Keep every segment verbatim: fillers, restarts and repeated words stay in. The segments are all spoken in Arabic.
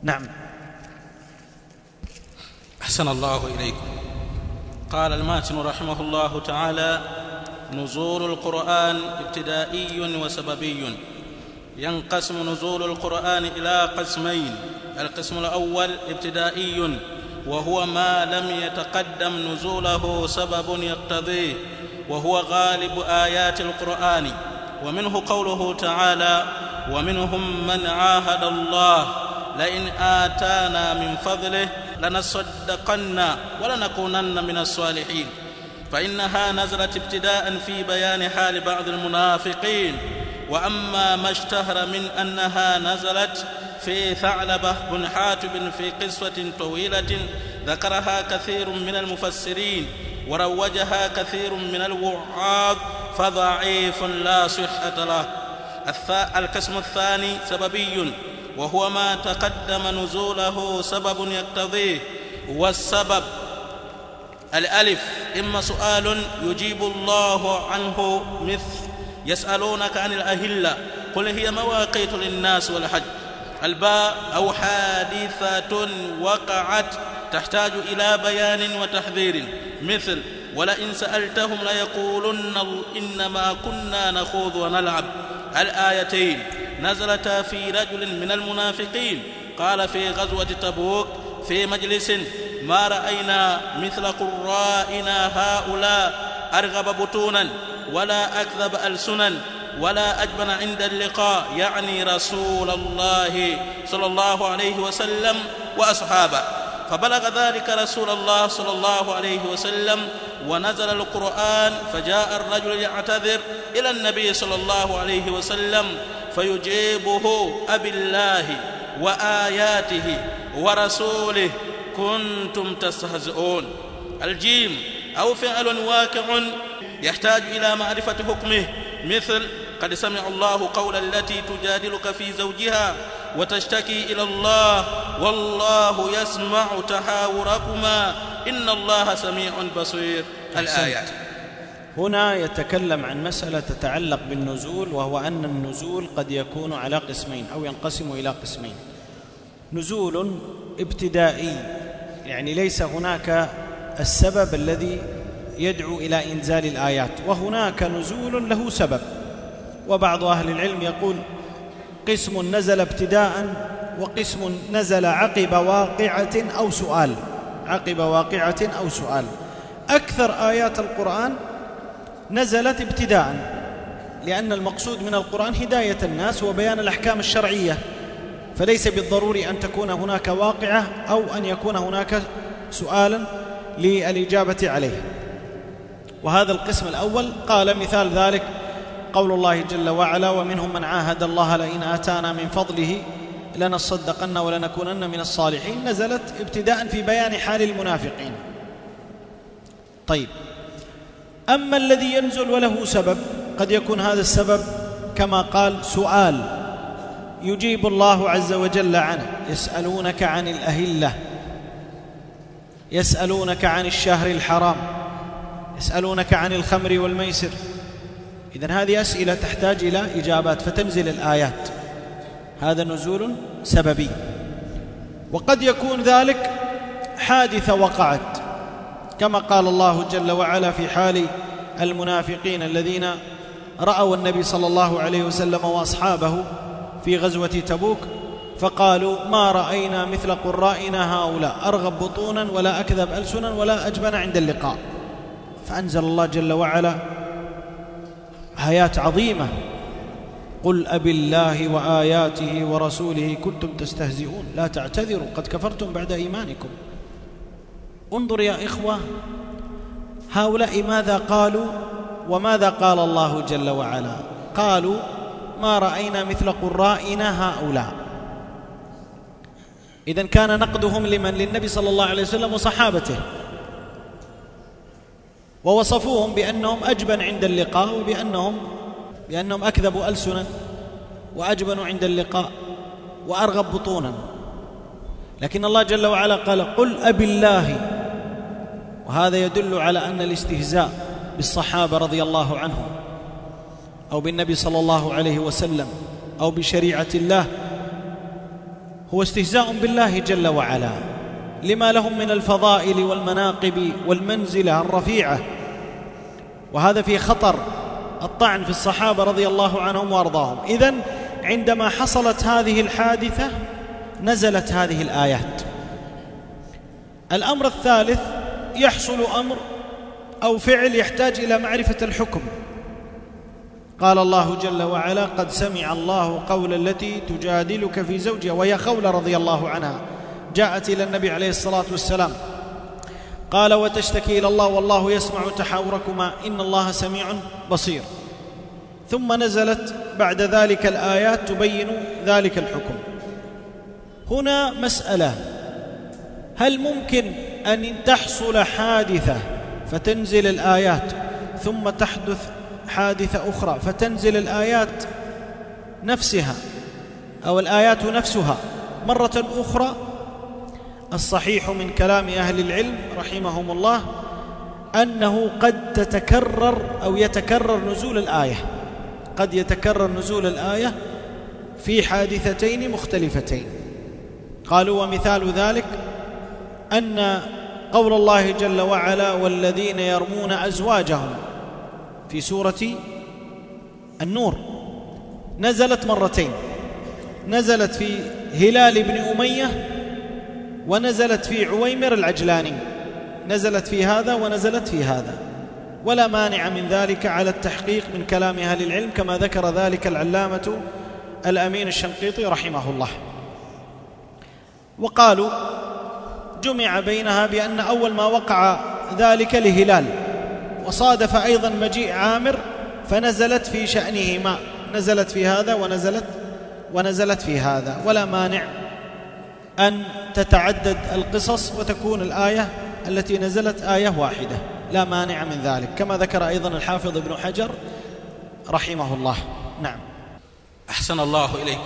نعم. أحسن الله إليكم. قال الماتن رحمه الله تعالى: نزول القرآن ابتدائي وسببي. ينقسم نزول القرآن إلى قسمين: القسم الأول ابتدائي، وهو ما لم يتقدم نزوله سبب يقتضيه، وهو غالب آيات القرآن، ومنه قوله تعالى: ومنهم من عاهد الله لئن آتانا من فضله لنصدقن ولنكونن من الصالحين، فإنها نزلت ابتداء في بيان حال بعض المنافقين. وأما ما اشتهر من أنها نزلت في ثعلبة بن حاتب في قصة طويلة ذكرها كثير من المفسرين وروجها كثير من الوعاظ فضعيف لا صحة له. القسم الثاني سببي، وهو ما تقدم نزوله سبب يقتضيه. والسبب: الألف إما سؤال يجيب الله عنه، مثل يسألونك عن الأهلة قل هي مواقيت للناس والحج. الباء أو حادثة وقعت تحتاج إلى بيان وتحذير، مثل ولئن سألتهم ليقولن إنما كنا نخوض ونلعب. الآيتين نزلتا في رجل من المنافقين قال في غزوة تبوك في مجلس: ما رأينا مثل قرائنا هؤلاء أرغب بطونا ولا أكذب ألسنا ولا أجبن عند اللقاء، يعني رسول الله صلى الله عليه وسلم وأصحابه. فبلغ ذلك رسول الله صلى الله عليه وسلم ونزل القرآن، فجاء الرجل يعتذر إلى النبي صلى الله عليه وسلم فيجيبه: أبي الله وآياته ورسوله كنتم تستهزئون. الجيم أو فعل واقع يحتاج إلى معرفة حكمه، مثل قد سمع الله قول التي تجادلك في زوجها وتشتكي إلى الله والله يسمع تحاوركما إن الله سميع بصير. الآيات. هنا يتكلم عن مسألة تتعلق بالنزول، وهو أن النزول قد يكون على قسمين أو ينقسم إلى قسمين: نزول ابتدائي، يعني ليس هناك السبب الذي يدعو إلى إنزال الآيات، وهناك نزول له سبب. وبعض أهل العلم يقول قسم نزل ابتداء وقسم نزل عقب واقعة أو سؤال، عقب واقعة أو سؤال. أكثر آيات القرآن نزلت ابتداء، لأن المقصود من القرآن هداية الناس وبيان الأحكام الشرعية، فليس بالضروري أن تكون هناك واقعة أو أن يكون هناك سؤالا للإجابة عليه. وهذا القسم الأول قال مثال ذلك قول الله جل وعلا: ومنهم من عاهد الله لئن آتانا من فضله لنصدقن ولنكونن من الصالحين، نزلت ابتداء في بيان حال المنافقين. طيب، أما الذي ينزل وله سبب، قد يكون هذا السبب كما قال سؤال يجيب الله عز وجل عنه: يسألونك عن الأهلة، يسألونك عن الشهر الحرام، يسألونك عن الخمر والميسر. إذن هذه أسئلة تحتاج إلى إجابات فتنزل الآيات، هذا نزول سببي. وقد يكون ذلك حادثة وقعت، كما قال الله جل وعلا في حال المنافقين الذين رأوا النبي صلى الله عليه وسلم وأصحابه في غزوة تبوك فقالوا: ما رأينا مثل قرائنا هؤلاء أرغب بطونا ولا أكذب ألسنا ولا أجبن عند اللقاء. فأنزل الله جل وعلا آيات عظيمة: قل أبي الله وآياته ورسوله كنتم تستهزئون لا تعتذروا قد كفرتم بعد إيمانكم. انظر يا إخوة، هؤلاء ماذا قالوا وماذا قال الله جل وعلا؟ قالوا: ما رأينا مثل قرائنا هؤلاء. إذن كان نقدهم لمن؟ للنبي صلى الله عليه وسلم وصحابته، ووصفوهم بأنهم أجبن عند اللقاء، وبأنهم بأنهم أكذبوا ألسنا وأجبنوا عند اللقاء وأرغب بطونا. لكن الله جل وعلا قال: قل أبي الله. وهذا يدل على أن الاستهزاء بالصحابة رضي الله عنهم أو بالنبي صلى الله عليه وسلم أو بشريعة الله هو استهزاء بالله جل وعلا لما لهم من الفضائل والمناقب والمنزلة الرفيعة، وهذا في خطر الطعن في الصحابة رضي الله عنهم وأرضاهم. إذن عندما حصلت هذه الحادثة نزلت هذه الآيات. الأمر الثالث، يحصل أمر أو فعل يحتاج إلى معرفة الحكم. قال الله جل وعلا: قد سمع الله قول التي تجادلك في زوجها، وهي خولة رضي الله عنها جاءت إلى النبي عليه الصلاة والسلام قال: وتشتكي إلى الله والله يسمع تحاوركما إن الله سميع بصير. ثم نزلت بعد ذلك الآيات تبين ذلك الحكم. هنا مسألة: هل ممكن أن تحصل حادثة فتنزل الآيات ثم تحدث حادثة أخرى فتنزل الآيات نفسها أو الآيات نفسها مرة أخرى؟ الصحيح من كلام أهل العلم رحمهم الله أنه قد تتكرر أو يتكرر نزول الآية، قد يتكرر نزول الآية في حادثتين مختلفتين. قالوا: ومثال ذلك أن قول الله جل وعلا: والذين يرمون أزواجهم في سورة النور نزلت مرتين، نزلت في هلال بن أمية ونزلت في عويمر العجلاني، نزلت في هذا ونزلت في هذا، ولا مانع من ذلك على التحقيق من كلام أهل العلم كما ذكر ذلك العلامة الأمين الشنقيطي رحمه الله. وقالوا جمع بينها بأن أول ما وقع ذلك لهلال، وصادف أيضا مجيء عامر فنزلت في شأنهما، نزلت في هذا ونزلت ونزلت في هذا، ولا مانع أن تتعدد القصص وتكون الآية التي نزلت آية واحدة، لا مانع من ذلك، كما ذكر أيضا الحافظ ابن حجر رحمه الله. نعم. أحسن الله إليكم.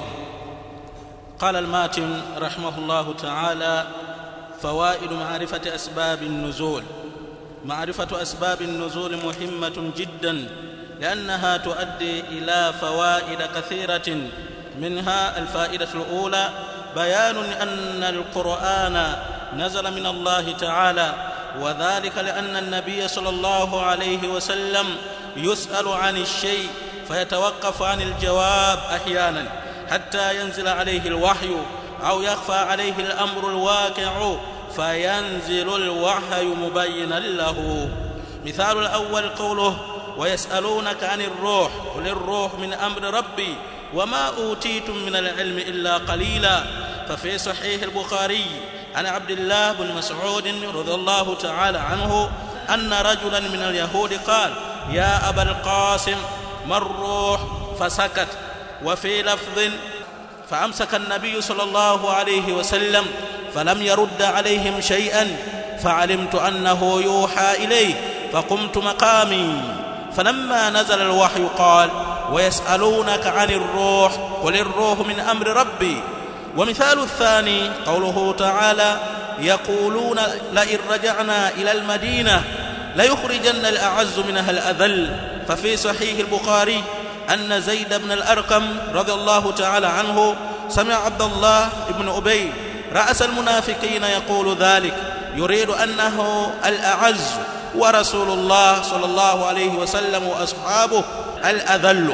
قال الماتن رحمه الله تعالى: فوائد معرفة أسباب النزول. معرفة أسباب النزول مهمة جدا، لأنها تؤدي إلى فوائد كثيرة. منها الفائدة الأولى: بيان أن القرآن نزل من الله تعالى، وذلك لأن النبي صلى الله عليه وسلم يسأل عن الشيء فيتوقف عن الجواب أحيانا حتى ينزل عليه الوحي، أو يخفى عليه الأمر الواقع فينزل الوحي مبينا له. مثال الأول قوله: ويسألونك عن الروح قل الروح من أمر ربي وما أوتيتم من العلم إلا قليلا. ففي صحيح البخاري عن عبد الله بن مسعود رضي الله تعالى عنه أن رجلا من اليهود قال: يا أبا القاسم ما الروح؟ فسكت. وفي لفظ: فأمسك النبي صلى الله عليه وسلم فلم يرد عليهم شيئا، فعلمت أنه يوحى إليه فقمت مقامي. فلما نزل الوحي قال: ويسألونك عن الروح قل الروح من أمر ربي. ومثال الثاني قوله تعالى: يقولون لئن رجعنا إلى المدينة ليخرجن الأعز منها الأذل. ففي صحيح البخاري أن زيد بن الأرقم رضي الله تعالى عنه سمع عبد الله بن أبي رأس المنافقين يقول ذلك، يريد أنه الأعز ورسول الله صلى الله عليه وسلم وأصحابه الأذل.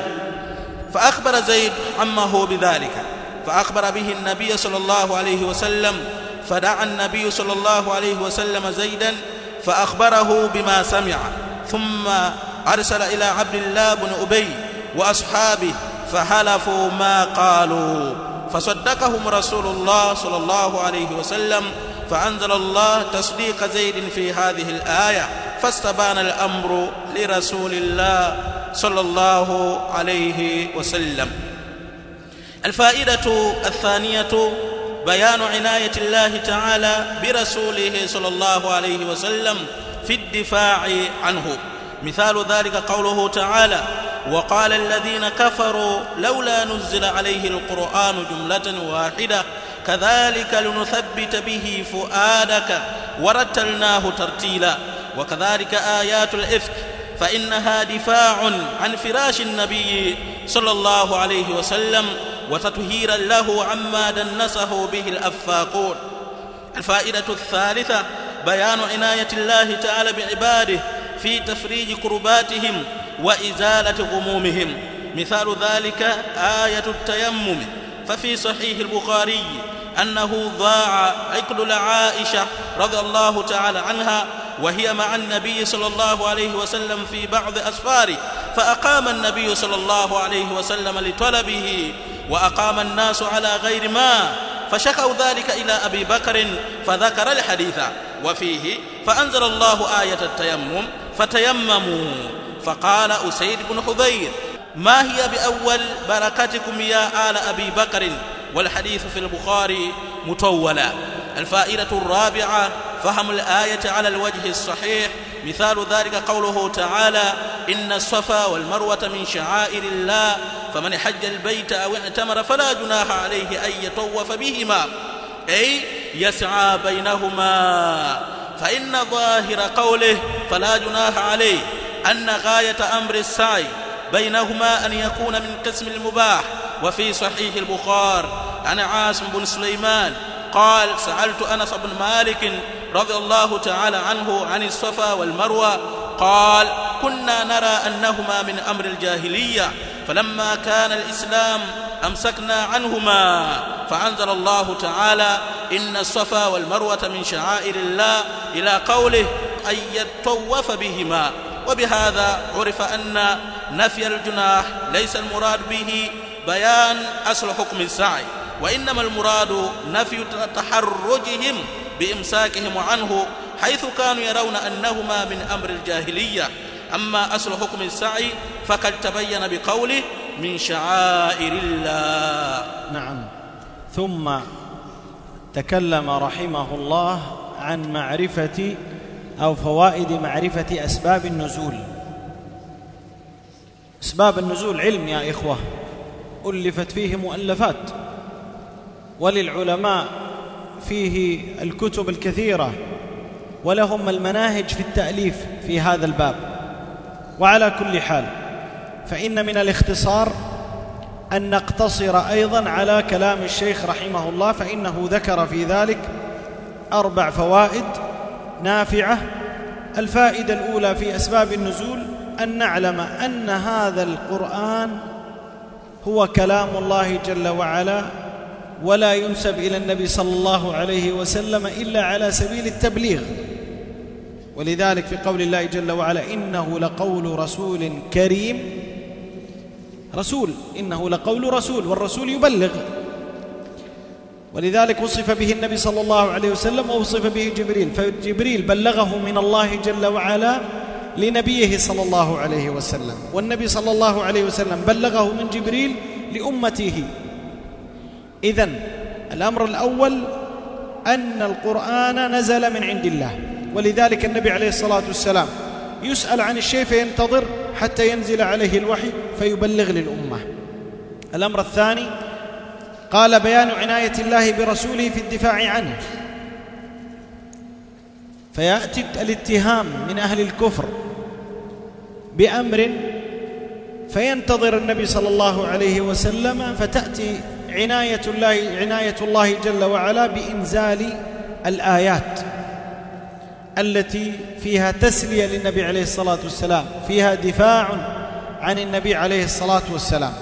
فأخبر زيد عمه بذلك، فأخبر به النبي صلى الله عليه وسلم، فدعا النبي صلى الله عليه وسلم زيدا فأخبره بما سمع، ثم أرسل إلى عبد الله بن أبي وأصحابه فحلفوا ما قالوا، فصدقهم رسول الله صلى الله عليه وسلم، فأنزل الله تصديق زيد في هذه الآية، فاستبان الأمر لرسول الله صلى الله عليه وسلم. الفائدة الثانية: بيان عناية الله تعالى برسوله صلى الله عليه وسلم في الدفاع عنه. مثال ذلك قوله تعالى: وقال الذين كفروا لولا نزل عليه القرآن جملة واحدة كذلك لنثبت به فؤادك ورتلناه ترتيلا. وكذلك آيات الإفك، فإنها دفاع عن فراش النبي صلى الله عليه وسلم وتطهيرا له عما دنسه به الأفاقون. الفائدة الثالثة بيان عناية الله تعالى بعباده في تفريج كرباتهم وإزالة غمومهم. مثال ذلك آية التيمم، ففي صحيح البخاري أنه ضاع عقد لعائشة رضي الله تعالى عنها وهي مع النبي صلى الله عليه وسلم في بعض أسفاره، فأقام النبي صلى الله عليه وسلم لطلبه وأقام الناس على غير ما، فشكوا ذلك إلى أبي بكر فذكر الحديث وفيه فأنزل الله آية التيمم فتيمموا. فقال أسيد بن حضير: ما هي بأول بركتكم يا آل أبي بكر؟ والحديث في البخاري مطولا. الفائدة الرابعة فهم الآية على الوجه الصحيح. مثال ذلك قوله تعالى: إن الصفا والمروة من شعائر الله فمن حج البيت أو اعتمر فلا جناح عليه أن يطوف بهما، أي يسعى بينهما. فإن ظاهر قوله فلا جناح عليه أن غاية أمر السعي بينهما أن يكون من قسم المباح. وفي صحيح البخاري عن عاصم بن سليمان قال: سألت أنس بن مالك رضي الله تعالى عنه عن الصفا والمروة، قال: كنا نرى أنهما من أمر الجاهلية، فلما كان الإسلام أمسكنا عنهما، فأنزل الله تعالى: إن الصفا والمروة من شعائر الله إلى قوله أن يطوف بهما. وبهذا عرف أن نفي الجناح ليس المراد به بيان أصل حكم السعي، وإنما المراد نفي تحرجهم بإمساكهم عنه، حيث كانوا يرون أنهما من أمر الجاهلية. أما أصل حكم السعي فقد تبين بقوله من شعائر الله. نعم. ثم تكلم رحمه الله عن معرفة أو فوائد معرفة أسباب النزول. أسباب النزول علم يا إخوة، ألفت فيه مؤلفات، وللعلماء فيه الكتب الكثيرة، ولهم المناهج في التأليف في هذا الباب. وعلى كل حال فإن من الاختصار أن نقتصر أيضا على كلام الشيخ رحمه الله، فإنه ذكر في ذلك أربع فوائد نافعة. الفائدة الأولى في أسباب النزول أن نعلم أن هذا القرآن هو كلام الله جل وعلا، ولا ينسب إلى النبي صلى الله عليه وسلم إلا على سبيل التبليغ. ولذلك في قول الله جل وعلا: إنه لقول رسول كريم. رسول، إنه لقول رسول، والرسول يبلغ، ولذلك وصف به النبي صلى الله عليه وسلم ووصف به جبريل، فجبريل بلغه من الله جل وعلا لنبيه صلى الله عليه وسلم، والنبي صلى الله عليه وسلم بلغه من جبريل لأمته. إذن الأمر الأول أن القرآن نزل من عند الله، ولذلك النبي عليه الصلاة والسلام يسأل عن الشيء فينتظر حتى ينزل عليه الوحي فيبلغ للأمة. الأمر الثاني قال: بيان عناية الله برسوله في الدفاع عنه، فيأتي الاتهام من أهل الكفر بأمر فينتظر النبي صلى الله عليه وسلم، فتأتي عناية الله, عناية الله جل وعلا بإنزال الآيات التي فيها تسلية للنبي عليه الصلاة والسلام، فيها دفاع عن النبي عليه الصلاة والسلام.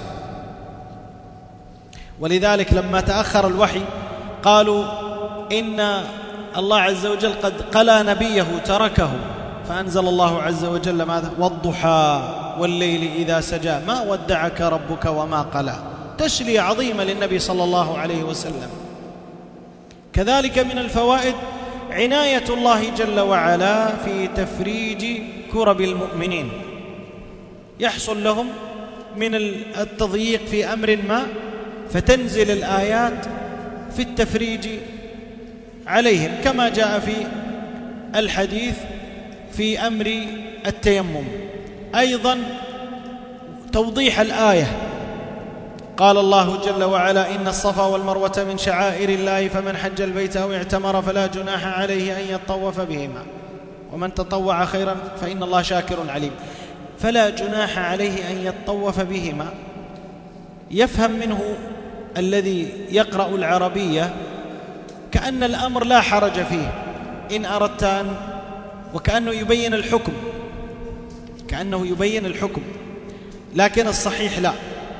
ولذلك لما تأخر الوحي قالوا إن الله عز وجل قد قلى نبيه تركه، فأنزل الله عز وجل ماذا؟ والضحى والليل إذا سجى ما ودعك ربك وما قلى. تسلية عظيمة للنبي صلى الله عليه وسلم. كذلك من الفوائد عناية الله جل وعلا في تفريج كرب المؤمنين، يحصل لهم من التضييق في أمر ما فتنزل الآيات في التفريج عليهم، كما جاء في الحديث في أمر التيمم. أيضا توضيح الآية، قال الله جل وعلا: إن الصفا والمروة من شعائر الله فمن حج البيت أو اعتمر فلا جناح عليه أن يطوف بهما ومن تطوع خيرا فإن الله شاكر عليم. فلا جناح عليه أن يطوف بهما، يفهم منه الذي يقرأ العربية كأن الأمر لا حرج فيه إن أردت أن، وكأنه يبين الحكم، كأنه يبين الحكم، لكن الصحيح لا،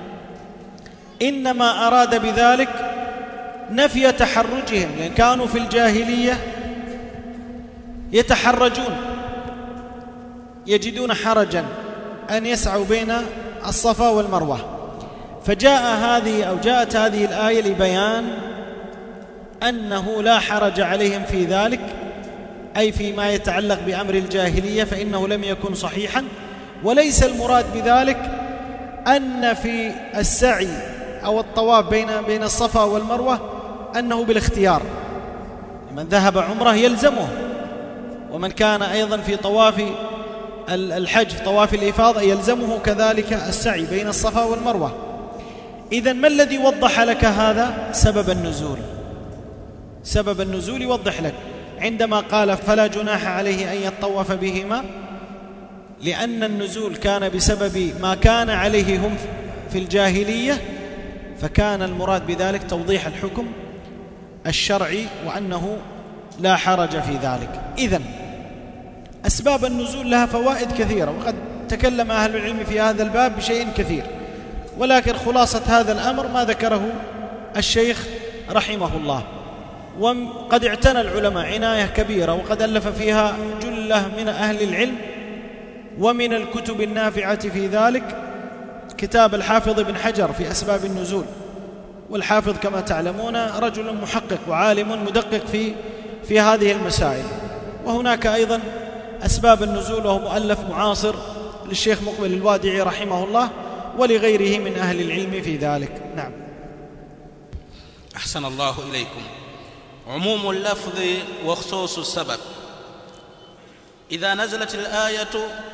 إنما أراد بذلك نفي تحرجهم، لأن كانوا في الجاهلية يتحرجون، يجدون حرجا أن يسعوا بين الصفا والمروة، فجاء هذه أو جاءت هذه الآية لبيان أنه لا حرج عليهم في ذلك، أي فيما يتعلق بأمر الجاهلية فإنه لم يكن صحيحا. وليس المراد بذلك أن في السعي أو الطواف بين بين الصفا والمروة أنه بالاختيار، من ذهب عمره يلزمه، ومن كان أيضا في طواف الحج في طواف الإفاضة يلزمه كذلك السعي بين الصفا والمروة. إذن ما الذي وضح لك هذا؟ سبب النزول. سبب النزول يوضح لك عندما قال فلا جناح عليه أن يطوف بهما، لأن النزول كان بسبب ما كان عليه هم في الجاهلية، فكان المراد بذلك توضيح الحكم الشرعي وأنه لا حرج في ذلك. إذن أسباب النزول لها فوائد كثيرة، وقد تكلم أهل العلم في هذا الباب بشيء كثير، ولكن خلاصة هذا الأمر ما ذكره الشيخ رحمه الله. وقد اعتنى العلماء عناية كبيرة، وقد ألف فيها جلة من أهل العلم، ومن الكتب النافعة في ذلك كتاب الحافظ بن حجر في أسباب النزول، والحافظ كما تعلمون رجل محقق وعالم مدقق في في هذه المسائل. وهناك أيضا أسباب النزول، وهو مؤلف معاصر للشيخ مقبل الوادعي رحمه الله ولغيره من أهل العلم في ذلك. نعم. أحسن الله إليكم. عموم اللفظ وخصوص السبب. إذا نزلت الآية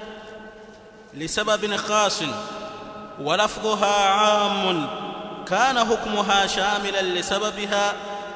لسبب خاص ولفظها عام كان حكمها شاملا لسببها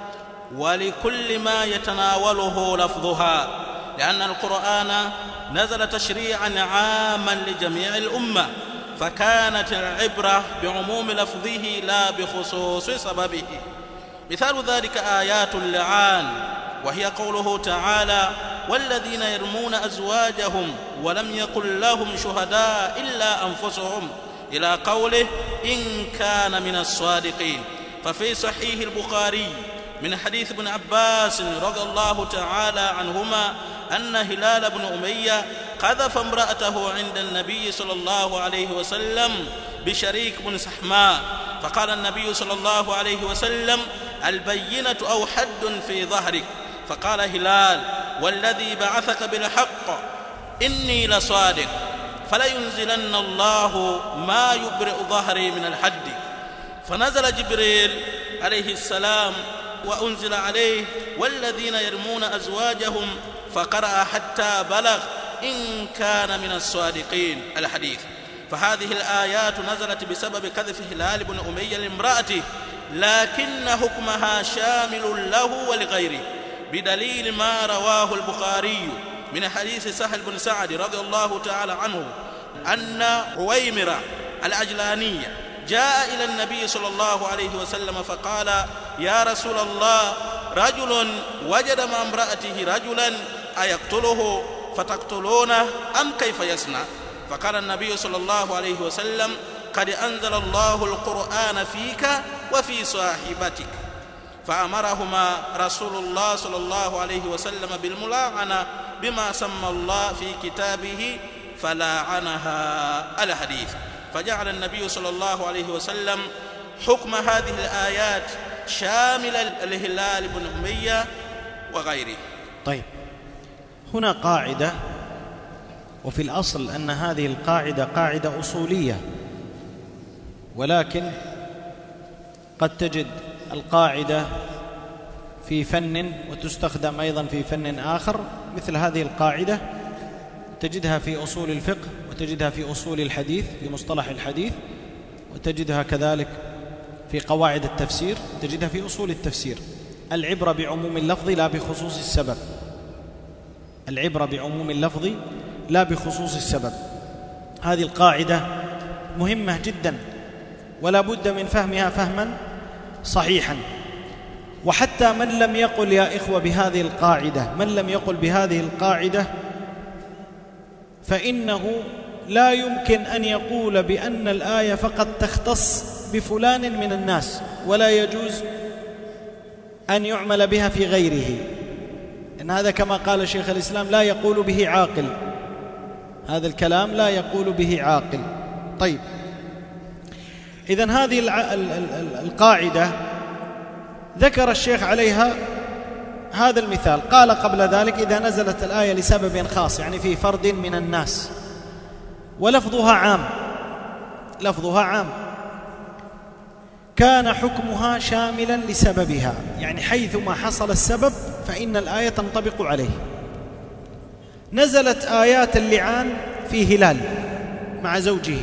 ولكل ما يتناوله لفظها، لأن القرآن نزل تشريعا عاما لجميع الأمة، فكانت العبرة بعموم لفظه لا بخصوص سببه. مثال ذلك آيات اللعان، وهي قوله تعالى والذين يرمون أزواجهم ولم يكن لهم شهداء إلا أنفسهم، إلى قوله إن كان من الصادقين. ففي صحيح البخاري من حديث ابن عباس رضي الله تعالى عنهما أن هلال بن أمية قذف امرأته عند النبي صلى الله عليه وسلم بشريك بن سحماء، فقال النبي صلى الله عليه وسلم البينة أو حد في ظهرك، فقال هلال والذي بعثك بالحق إني لصادق، فلينزلن الله ما يبرئ ظهري من الحد. فنزل جبريل عليه السلام وأنزل عليه والذين يرمون أزواجهم، فقرأ حتى بلغ إن كان من الصادقين الحديث. فهذه الآيات نزلت بسبب كذف هلال بن أمية لامرأته، لكن حكمها شامل له ولغيره، بدليل ما رواه البخاري من حديث سهل بن سعد رضي الله تعالى عنه أن عويمرة العجلانية جاء إلى النبي صلى الله عليه وسلم فقال يا رسول الله رجل وجد مع امرأته رجلا أيقتله فتقتلونه أم كيف يصنع؟ فقال النبي صلى الله عليه وسلم قد أنزل الله القرآن فيك وفي صاحبتك، فأمرهما رسول الله صلى الله عليه وسلم بالملاعنة بما سمى الله في كتابه فلاعنها الحديث. فجعل النبي صلى الله عليه وسلم حكم هذه الآيات شاملا لهلال بن أمية وغيره. طيب، هنا قاعدة، وفي الأصل أن هذه القاعدة قاعدة أصولية، ولكن قد تجد القاعدة في فن وتستخدم أيضا في فن آخر. مثل هذه القاعدة تجدها في أصول الفقه، وتجدها في أصول الحديث في مصطلح الحديث، وتجدها كذلك في قواعد التفسير، تجدها في أصول التفسير. العبرة بعموم اللفظ لا بخصوص السبب. العبرة بعموم اللفظ لا بخصوص السبب. هذه القاعدة مهمة جدا، ولا بد من فهمها فهما صحيحا. وحتى من لم يقل يا إخوة بهذه القاعدة من لم يقل بهذه القاعدة فإنه لا يمكن أن يقول بأن الآية فقط تختص بفلان من الناس ولا يجوز أن يعمل بها في غيره، إن هذا كما قال شيخ الإسلام لا يقول به عاقل، هذا الكلام لا يقول به عاقل. طيب، إذن هذه القاعدة ذكر الشيخ عليها هذا المثال، قال قبل ذلك إذا نزلت الآية لسبب خاص، يعني في فرد من الناس، ولفظها عام، لفظها عام كان حكمها شاملا لسببها، يعني حيثما حصل السبب فإن الآية تنطبق عليه. نزلت آيات اللعان في هلال مع زوجه،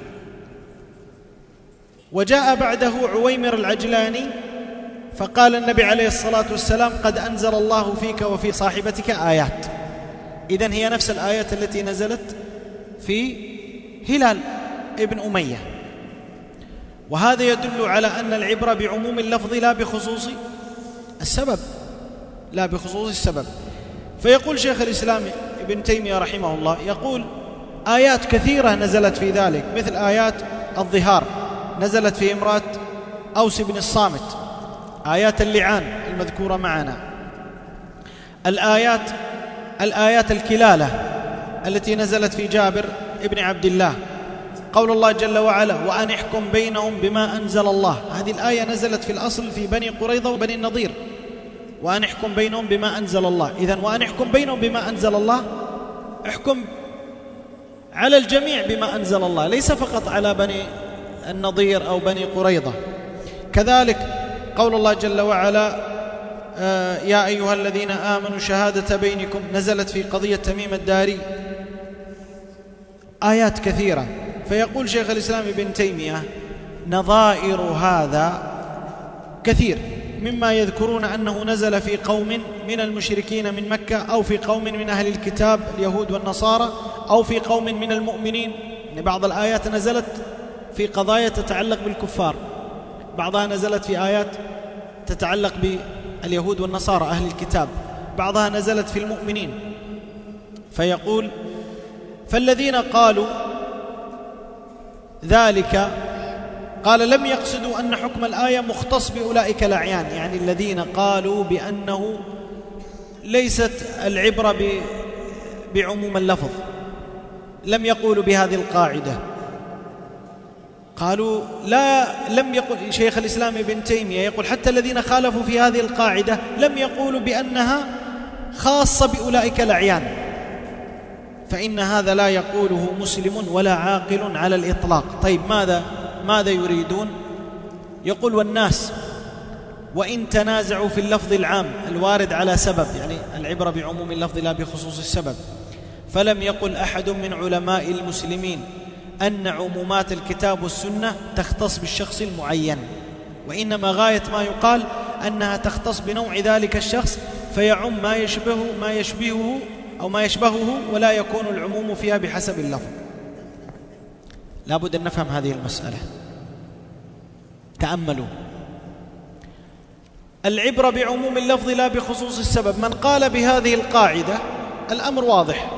وجاء بعده عويمر العجلاني فقال النبي عليه الصلاة والسلام قد أنزل الله فيك وفي صاحبتك آيات. إذن هي نفس الآيات التي نزلت في هلال ابن أمية، وهذا يدل على أن العبرة بعموم اللفظ لا بخصوص السبب، لا بخصوص السبب. فيقول شيخ الإسلام ابن تيمية رحمه الله، يقول آيات كثيرة نزلت في ذلك، مثل آيات الظهار نزلت في امرأة أوس بن الصامت، آيات اللعان المذكورة معنا، الآيات الآيات الكلالة التي نزلت في جابر ابن عبد الله، قول الله جل وعلا وأن احكم بينهم بما أنزل الله، هذه الآية نزلت في الأصل في بني قريظة وبني النضير، وأن احكم بينهم بما أنزل الله. إذن وأن احكم بينهم بما أنزل الله، احكم على الجميع بما أنزل الله، ليس فقط على بني النضير أو بني قريظة. كذلك قول الله جل وعلا آه يا أيها الذين آمنوا شهادة بينكم، نزلت في قضية تميم الداري، آيات كثيرة. فيقول شيخ الإسلام ابن تيمية نظائر هذا كثير، مما يذكرون أنه نزل في قوم من المشركين من مكة، أو في قوم من أهل الكتاب اليهود والنصارى، أو في قوم من المؤمنين. يعني بعض الآيات نزلت في قضايا تتعلق بالكفار، بعضها نزلت في آيات تتعلق باليهود والنصارى أهل الكتاب، بعضها نزلت في المؤمنين. فيقول فالذين قالوا ذلك قال لم يقصدوا أن حكم الآية مختص بأولئك الأعيان، يعني الذين قالوا بأنه ليست العبرة بعموم اللفظ، لم يقولوا بهذه القاعدة. قالوا لا، لم يقل شيخ الإسلام ابن تيمية يقول حتى الذين خالفوا في هذه القاعدة لم يقولوا بأنها خاصة بأولئك الأعيان، فإن هذا لا يقوله مسلم ولا عاقل على الإطلاق. طيب ماذا ماذا يريدون؟ يقول والناس وإن تنازعوا في اللفظ العام الوارد على سبب، يعني العبرة بعموم اللفظ لا بخصوص السبب، فلم يقل أحد من علماء المسلمين أن عمومات الكتاب والسنة تختص بالشخص المعين، وإنما غاية ما يقال أنها تختص بنوع ذلك الشخص فيعم ما يشبهه ما يشبهه أو ما يشبهه، ولا يكون العموم فيها بحسب اللفظ. لا بد أن نفهم هذه المسألة. تأملوا، العبرة بعموم اللفظ لا بخصوص السبب، من قال بهذه القاعدة الأمر واضح،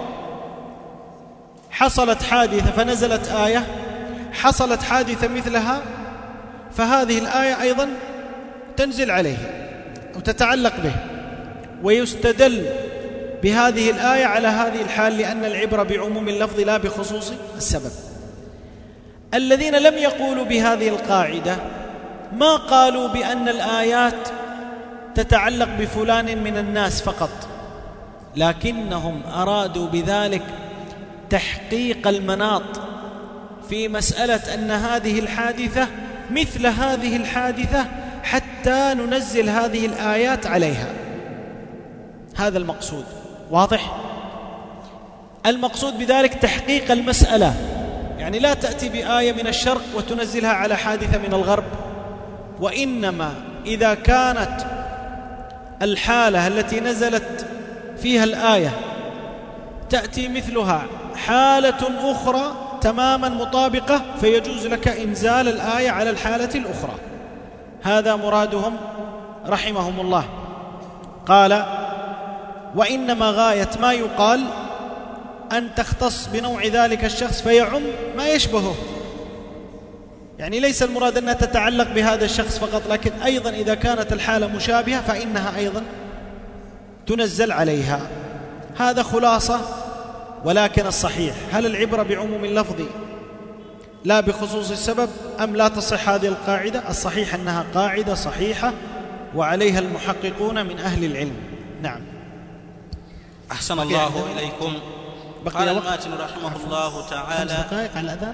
حصلت حادثة فنزلت آية، حصلت حادثة مثلها فهذه الآية أيضا تنزل عليه أو تتعلق به، ويستدل بهذه الآية على هذه الحال، لأن العبرة بعموم اللفظ لا بخصوص السبب. الذين لم يقولوا بهذه القاعدة ما قالوا بأن الآيات تتعلق بفلان من الناس فقط، لكنهم أرادوا بذلك تحقيق المناط في مسألة أن هذه الحادثة مثل هذه الحادثة حتى ننزل هذه الآيات عليها. هذا المقصود، واضح؟ المقصود بذلك تحقيق المسألة، يعني لا تأتي بآية من الشرق وتنزلها على حادثة من الغرب، وإنما إذا كانت الحالة التي نزلت فيها الآية تأتي مثلها حالة أخرى تماما مطابقة، فيجوز لك إنزال الآية على الحالة الأخرى. هذا مرادهم رحمهم الله. قال: وإنما غاية ما يقال أن تختص بنوع ذلك الشخص فيعم ما يشبهه، يعني ليس المراد أنها تتعلق بهذا الشخص فقط، لكن أيضا إذا كانت الحالة مشابهة فإنها أيضا تنزل عليها. هذا خلاصة. ولكن الصحيح، هل العبرة بعموم اللفظ لا بخصوص السبب أم لا تصح هذه القاعدة؟ الصحيح أنها قاعدة صحيحة وعليها المحققون من أهل العلم. نعم. أحسن الله إليكم. قال الماتن رحمه الله تعالى: خمس دقائق على الأذان.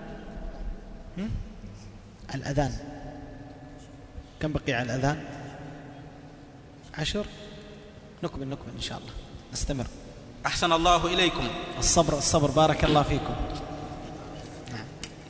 الأذان كم بقي على الأذان؟ عشر. نكمل نكمل إن شاء الله، نستمر. أحسن الله إليكم. الصبر الصبر، بارك الله فيكم. نعم.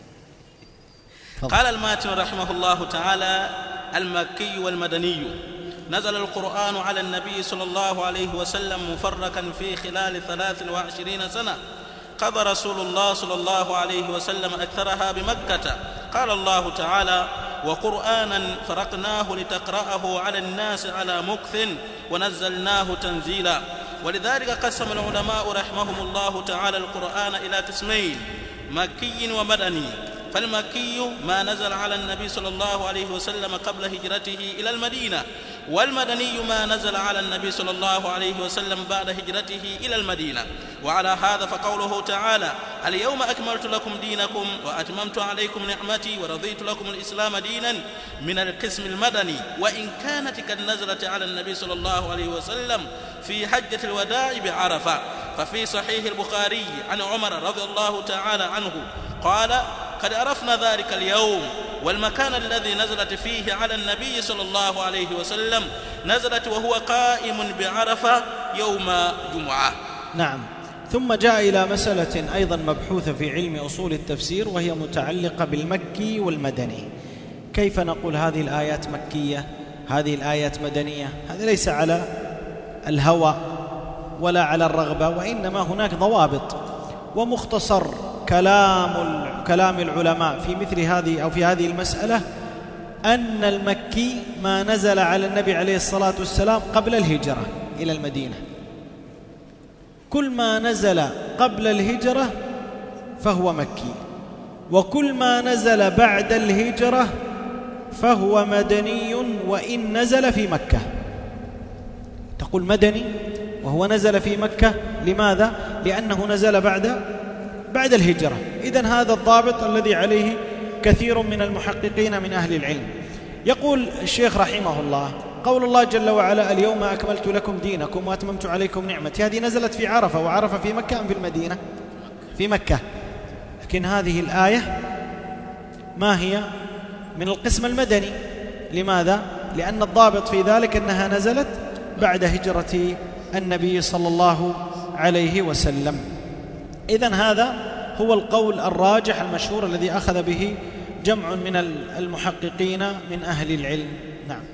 قال الماتن رحمه الله تعالى: المكي والمدني. نزل القرآن على النبي صلى الله عليه وسلم مفرقا في خلال ثلاث وعشرين سنة، قضى رسول الله صلى الله عليه وسلم أكثرها بمكة. قال الله تعالى: وقرآنا فرقناه لتقرأه على الناس على مكث ونزلناه تنزيلا. ولذلك قسم العلماء رحمهم الله تعالى القرآن إلى قسمين: مكي ومدني. فالمكي ما نزل على النبي صلى الله عليه وسلم قبل هجرته إلى المدينة، والمدني ما نزل على النبي صلى الله عليه وسلم بعد هجرته إلى المدينة. وعلى هذا فقوله تعالى: اليوم أكملت لكم دينكم وأتممت عليكم نعمتي ورضيت لكم الإسلام دينا من القسم المدني، وإن كانت قد نزلت على النبي صلى الله عليه وسلم في حجة الوداع بعرفة. ففي صحيح البخاري عن عمر رضي الله تعالى عنه قال: قد عرفنا ذلك اليوم والمكان الذي نزلت فيه على النبي صلى الله عليه وسلم، نزلت وهو قائم بعرفة يوم جمعة. نعم. ثم جاء إلى مسألة أيضا مبحوثة في علم أصول التفسير، وهي متعلقة بالمكي والمدني. كيف نقول هذه الآيات مكية هذه الآيات مدنية؟ هذا ليس على الهوى ولا على الرغبة، وإنما هناك ضوابط. ومختصر كلام كلام العلماء في مثل هذه أو في هذه المسألة أن المكي ما نزل على النبي عليه الصلاة والسلام قبل الهجرة إلى المدينة. كل ما نزل قبل الهجرة فهو مكي، وكل ما نزل بعد الهجرة فهو مدني وإن نزل في مكة. تقول مدني وهو نزل في مكة، لماذا؟ لأنه نزل بعد بعد الهجرة. إذن هذا الضابط الذي عليه كثير من المحققين من أهل العلم. يقول الشيخ رحمه الله: قول الله جل وعلا: اليوم أكملت لكم دينكم وأتممت عليكم نعمتي، هذه نزلت في عرفة، وعرفة في مكة أم في المدينة؟ في مكة. لكن هذه الآية ما هي؟ من القسم المدني. لماذا؟ لأن الضابط في ذلك أنها نزلت بعد هجرة النبي صلى الله عليه وسلم. إذن هذا هو القول الراجح المشهور الذي أخذ به جمع من المحققين من أهل العلم. نعم.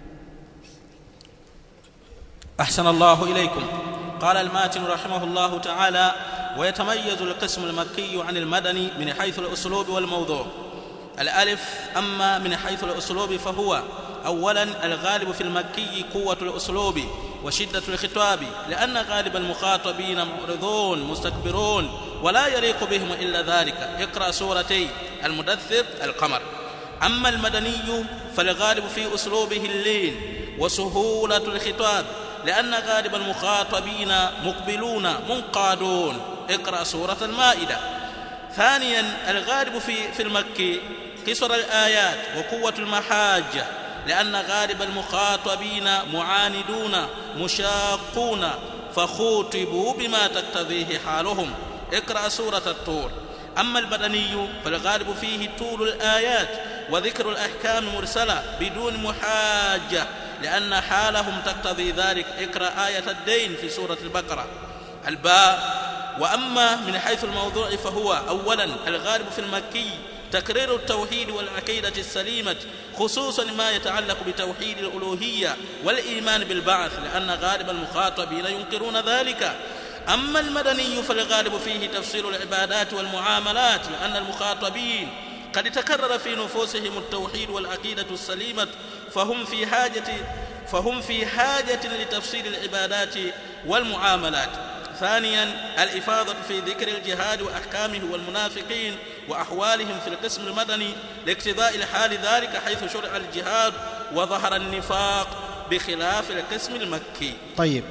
أحسن الله إليكم. قال الماتن رحمه الله تعالى: ويتميز القسم المكي عن المدني من حيث الأسلوب والموضوع. الألف: أما من حيث الأسلوب فهو أولا الغالب في المكي قوة الأسلوب وشدة الخطاب، لأن غالب المخاطبين معرضون مستكبرون ولا يليق بهم إلا ذلك. اقرأ سورتي المدثر القمر. أما المدني فالغالب في أسلوبه اللين وسهولة الخطاب، لأن غالب المخاطبين مقبلون منقادون. اقرأ سورة المائدة. ثانيا الغالب في, في المكي قصر الآيات وقوة المحاجة، لأن غالب المخاطبين معاندون مشاقون فخوطبوا بما تقتضيه حالهم. اقرأ سورة الطور. أما المدني فالغالب فيه طول الآيات وذكر الأحكام المرسلة بدون محاجة، لأن حالهم تقتضي ذلك. اقرأ آية الدين في سورة البقرة. الباء: وأما من حيث الموضوع فهو أولا الغالب في المكي تكرير التوحيد والعقيدة السليمة، خصوصا ما يتعلق بتوحيد الألوهية والإيمان بالبعث، لأن غالب المخاطبين ينكرون ذلك. أما المدني فالغالب فيه تفصيل العبادات والمعاملات، لأن المخاطبين قد تكرر في نفوسهم التوحيد والعقيدة السليمة، فهم في حاجة فهم في حاجة لتفصيل العبادات والمعاملات. ثانيا الإفاضة في ذكر الجهاد وأحكامه والمنافقين وأحوالهم في القسم المدني لاقتضاء الحال ذلك، حيث شرع الجهاد وظهر النفاق بخلاف القسم المكي. طيب،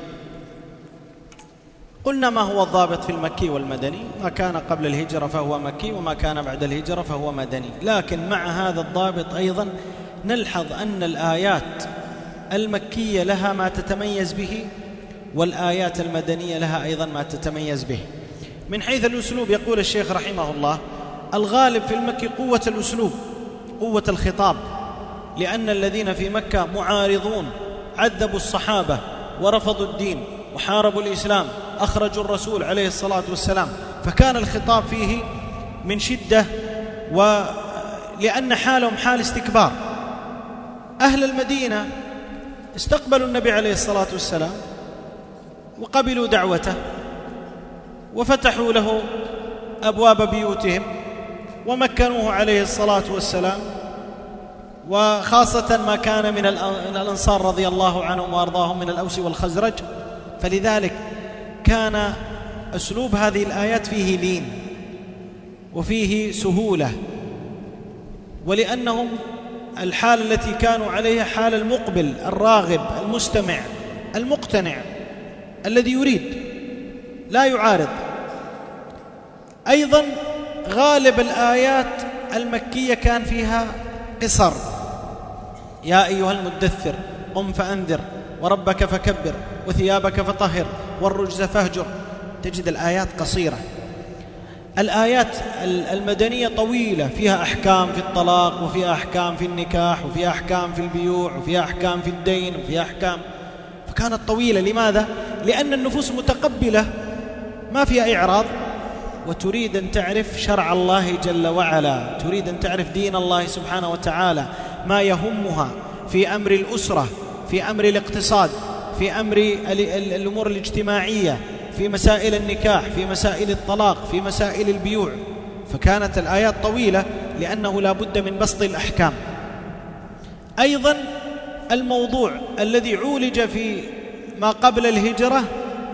قلنا ما هو الضابط في المكي والمدني؟ ما كان قبل الهجرة فهو مكي، وما كان بعد الهجرة فهو مدني. لكن مع هذا الضابط أيضا نلحظ أن الآيات المكية لها ما تتميز به، والآيات المدنية لها أيضا ما تتميز به. من حيث الأسلوب يقول الشيخ رحمه الله: الغالب في المكي قوة الأسلوب، قوة الخطاب، لأن الذين في مكة معارضون، عذبوا الصحابة ورفضوا الدين وحاربوا الإسلام، أخرجوا الرسول عليه الصلاة والسلام، فكان الخطاب فيه من شدة، ولأن حالهم حال استكبار. أهل المدينة استقبلوا النبي عليه الصلاة والسلام وقبلوا دعوته وفتحوا له أبواب بيوتهم ومكنوه عليه الصلاة والسلام، وخاصة ما كان من الأنصار رضي الله عنهم وأرضاهم من الأوس والخزرج. فلذلك كان أسلوب هذه الآيات فيه لين وفيه سهولة، ولأنهم الحال التي كانوا عليها حال المقبل الراغب المستمع المقتنع الذي يريد لا يعارض. أيضا غالب الآيات المكية كان فيها قصر: يا أيها المدثر قم فأنذر وربك فكبر وثيابك فطهر والرجز فاهجر. تجد الآيات قصيرة. الآيات المدنية طويلة، فيها أحكام في الطلاق، وفيها أحكام في النكاح، وفيها أحكام في البيوع، وفيها أحكام في الدين، وفيها أحكام، فكانت طويلة. لماذا؟ لأن النفوس متقبلة ما فيها إعراض، وتريد أن تعرف شرع الله جل وعلا، تريد أن تعرف دين الله سبحانه وتعالى، ما يهمها في أمر الأسرة، في أمر الاقتصاد، في أمر الأمور الاجتماعية، في مسائل النكاح، في مسائل الطلاق، في مسائل البيوع. فكانت الآيات طويلة لأنه لا بد من بسط الأحكام. أيضا الموضوع الذي عولج في ما قبل الهجرة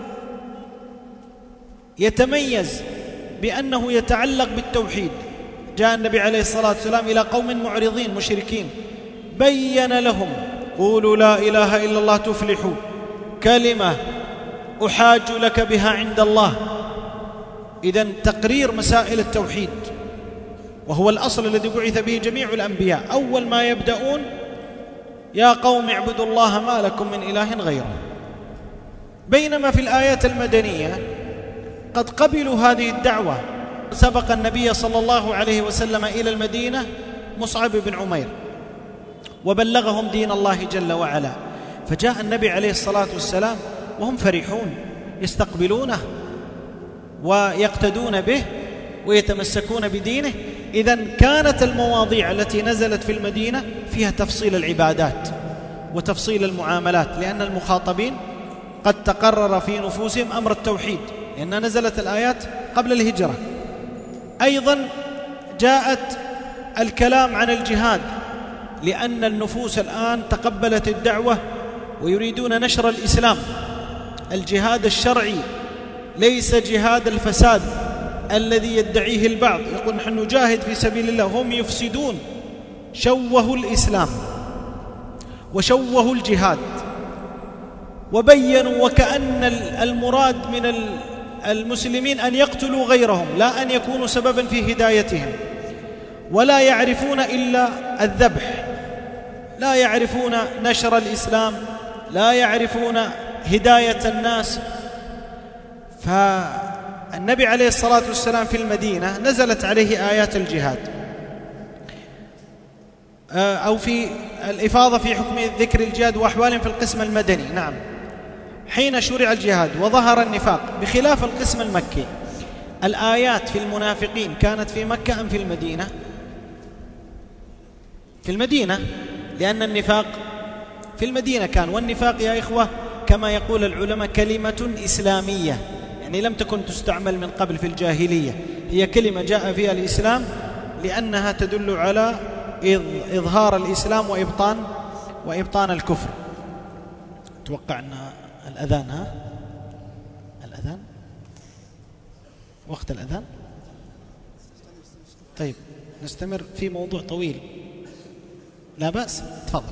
يتميز بأنه يتعلق بالتوحيد. جاء النبي عليه الصلاة والسلام إلى قوم معرضين مشركين، بين لهم: قولوا لا إله إلا الله تفلحوا، كلمة أحاج لك بها عند الله. إذن تقرير مسائل التوحيد، وهو الأصل الذي بعث به جميع الأنبياء. أول ما يبدأون: يا قوم اعبدوا الله ما لكم من إله غيره. بينما في الآيات المدنية قد قبلوا هذه الدعوة. سبق النبي صلى الله عليه وسلم إلى المدينة مصعب بن عمير وبلغهم دين الله جل وعلا، فجاء النبي عليه الصلاة والسلام وهم فرحون يستقبلونه ويقتدون به ويتمسكون بدينه. إذن كانت المواضيع التي نزلت في المدينة فيها تفصيل العبادات وتفصيل المعاملات، لأن المخاطبين قد تقرر في نفوسهم أمر التوحيد، لأن نزلت الآيات قبل الهجرة. أيضا جاءت الكلام عن الجهاد، لأن النفوس الآن تقبلت الدعوة ويريدون نشر الإسلام. الجهاد الشرعي ليس جهاد الفساد الذي يدعيه البعض، يقول نحن نجاهد في سبيل الله، هم يفسدون. شوهوا الإسلام وشوهوا الجهاد وبينوا وكأن المراد من المسلمين أن يقتلوا غيرهم، لا أن يكونوا سببا في هدايتهم. ولا يعرفون إلا الذبح، لا يعرفون نشر الإسلام، لا يعرفون هداية الناس. فالنبي عليه الصلاة والسلام في المدينة نزلت عليه آيات الجهاد، أو في الإفاضة في حكم ذكر الجهاد وأحوالهم في القسم المدني. نعم، حين شرع الجهاد وظهر النفاق، بخلاف القسم المكي. الآيات في المنافقين كانت في مكة أم في المدينة؟ في المدينة، لأن النفاق في المدينة كان. والنفاق يا إخوة كما يقول العلماء كلمة إسلامية، يعني لم تكن تستعمل من قبل في الجاهلية، هي كلمة جاء فيها الإسلام لأنها تدل على إظهار الإسلام وإبطان وإبطان الكفر. أتوقع أن الأذان، ها الأذان وقت الأذان. طيب نستمر في موضوع طويل، لا بأس، تفضل.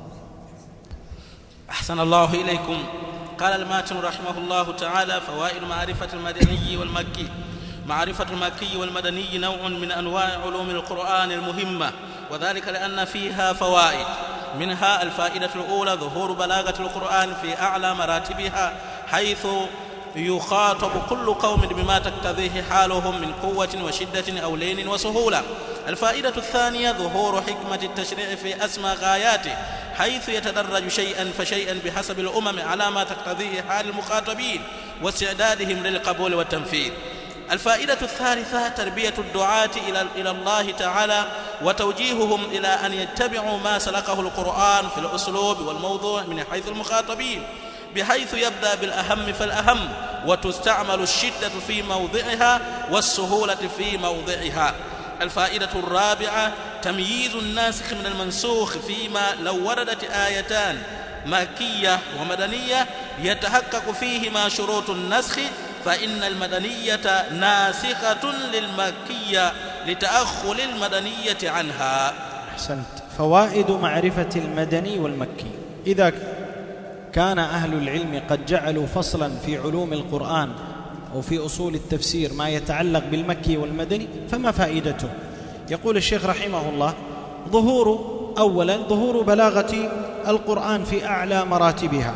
أحسن الله إليكم. قال الماتن رحمه الله تعالى: فوائد معرفة المدني والمكي. معرفة المكي والمدني نوع من أنواع علوم القرآن المهمة، وذلك لأن فيها فوائد. منها الفائدة الأولى ظهور بلاغة القرآن في أعلى مراتبها، حيث يخاطب كل قوم بما تقتضيه حالهم من قوة وشدة أو لين وسهولة. الفائدة الثانية ظهور حكمة التشريع في أسمى غاياته، حيث يتدرج شيئا فشيئا بحسب الأمم على ما تقتضيه حال المخاطبين واستعدادهم للقبول والتنفيذ. الفائدة الثالثة تربية الدعاة إلى الله تعالى وتوجيههم إلى أن يتبعوا ما سلكه القرآن في الأسلوب والموضوع من حيث المخاطبين، بحيث يبدأ بالأهم فالأهم، وتستعمل الشدة في موضعها والسهولة في موضعها. الفائدة الرابعة تمييز الناسخ من المنسوخ، فيما لو وردت آيتان مكية ومدنية يتحقق فيهما شروط النسخ، فإن المدنية ناسخة للمكية لتأخر المدنية عنها. أحسنت. فوائد معرفة المدني والمكي. إذا كان أهل العلم قد جعلوا فصلا في علوم القرآن أو في أصول التفسير ما يتعلق بالمكي والمدني، فما فائدته؟ يقول الشيخ رحمه الله: ظهور أولا ظهور بلاغة القرآن في أعلى مراتبها،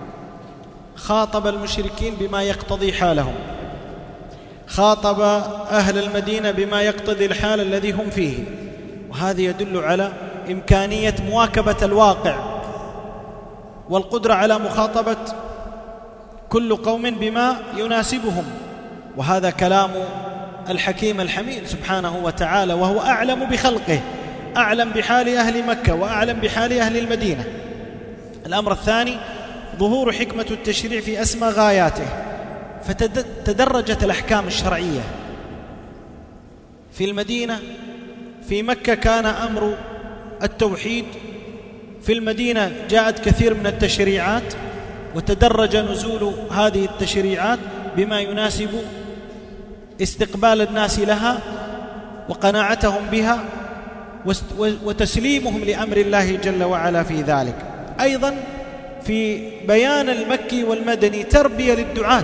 خاطب المشركين بما يقتضي حالهم، خاطب أهل المدينة بما يقتضي الحال الذي هم فيه، وهذا يدل على إمكانية مواكبة الواقع والقدرة على مخاطبة كل قوم بما يناسبهم. وهذا كلام الحكيم الحميد سبحانه وتعالى، وهو أعلم بخلقه، أعلم بحال أهل مكة وأعلم بحال أهل المدينة. الأمر الثاني ظهور حكمة التشريع في أسمى غاياته، فتدرجت الأحكام الشرعية في المدينة. في مكة كان أمر التوحيد، في المدينة جاءت كثير من التشريعات، وتدرج نزول هذه التشريعات بما يناسب استقبال الناس لها وقناعتهم بها وتسليمهم لأمر الله جل وعلا في ذلك. أيضا في بيان المكي والمدني تربية للدعاة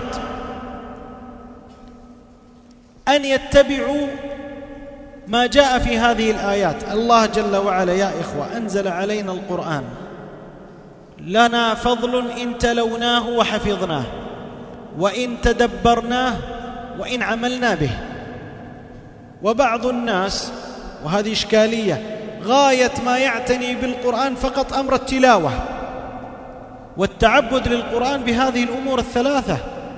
أن يتبعوا ما جاء في هذه الآيات. الله جل وعلا يا إخوة أنزل علينا القرآن، لنا فضل إن تلوناه وحفظناه، وإن تدبرناه، وإن عملنا به. وبعض الناس، وهذه إشكالية، غاية ما يعتني بالقرآن فقط أمر التلاوة والتعبد للقرآن بهذه الأمور الثلاثة.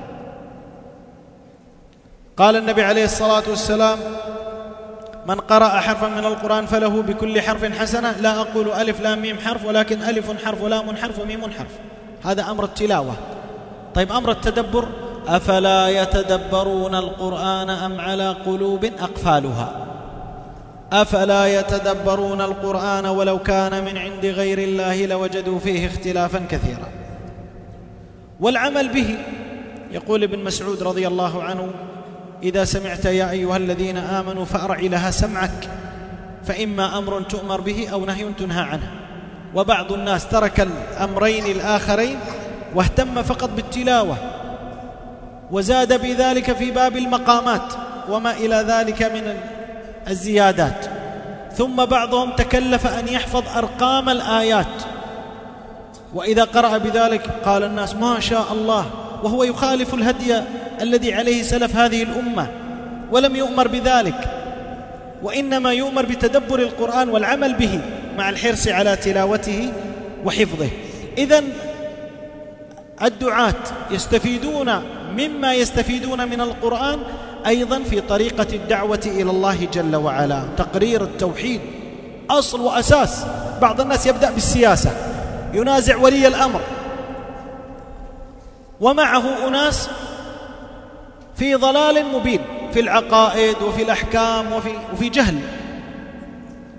قال النبي عليه الصلاة والسلام: من قرأ حرفا من القرآن فله بكل حرف حسنة، لا أقول ألف لام ميم حرف، ولكن ألف حرف ولام حرف وميم حرف. هذا أمر التلاوة. طيب أمر التدبر: أفلا يتدبرون القرآن أم على قلوب أقفالها. أفلا يتدبرون القرآن ولو كان من عند غير الله لوجدوا فيه اختلافا كثيرا. والعمل به، يقول ابن مسعود رضي الله عنه: إذا سمعت يا أيها الذين آمنوا فأرع لها سمعك، فإما أمر تؤمر به أو نهي تنهى عنه. وبعض الناس ترك الأمرين الآخرين واهتم فقط بالتلاوة، وزاد بذلك في باب المقامات وما إلى ذلك من الزيادات. ثم بعضهم تكلف أن يحفظ أرقام الآيات، وإذا قرأ بذلك قال الناس: ما شاء الله، وهو يخالف الهدي الذي عليه سلف هذه الأمة، ولم يؤمر بذلك، وإنما يؤمر بتدبر القرآن والعمل به مع الحرص على تلاوته وحفظه. إذن الدعاة يستفيدون مما يستفيدون من القرآن أيضا في طريقة الدعوة إلى الله جل وعلا. تقرير التوحيد أصل وأساس. بعض الناس يبدأ بالسياسة، ينازع ولي الأمر، ومعه أناس في ضلال مبين في العقائد وفي الأحكام وفي, وفي جهل،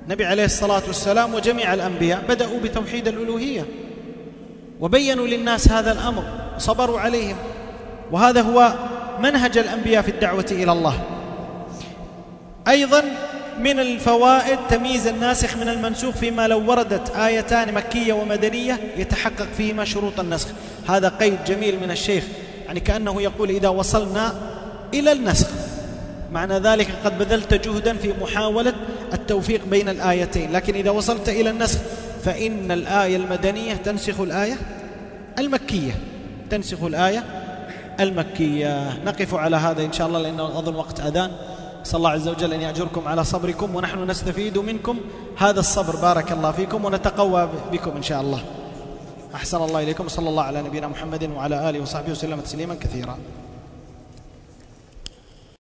النبي عليه الصلاة والسلام وجميع الأنبياء بدأوا بتوحيد الألوهية وبينوا للناس هذا الأمر وصبروا عليهم، وهذا هو منهج الأنبياء في الدعوة إلى الله. أيضا من الفوائد تمييز الناسخ من المنسوخ فيما لو وردت آيتان مكية ومدنية يتحقق فيهما شروط النسخ. هذا قيد جميل من الشيخ، يعني كأنه يقول إذا وصلنا إلى النسخ معنى ذلك قد بذلت جهدا في محاولة التوفيق بين الآيتين، لكن إذا وصلت إلى النسخ فإن الآية المدنية تنسخ الآية المكية تنسخ الآية المكية. نقف على هذا إن شاء الله لأنه أظن وقت أذان. صلى الله عز وجل أن يأجركم على صبركم ونحن نستفيد منكم هذا الصبر، بارك الله فيكم، ونتقوى بكم إن شاء الله. أحسن الله إليكم، صلى الله على نبينا محمد وعلى آله وصحبه وسلم تسليما كثيرا.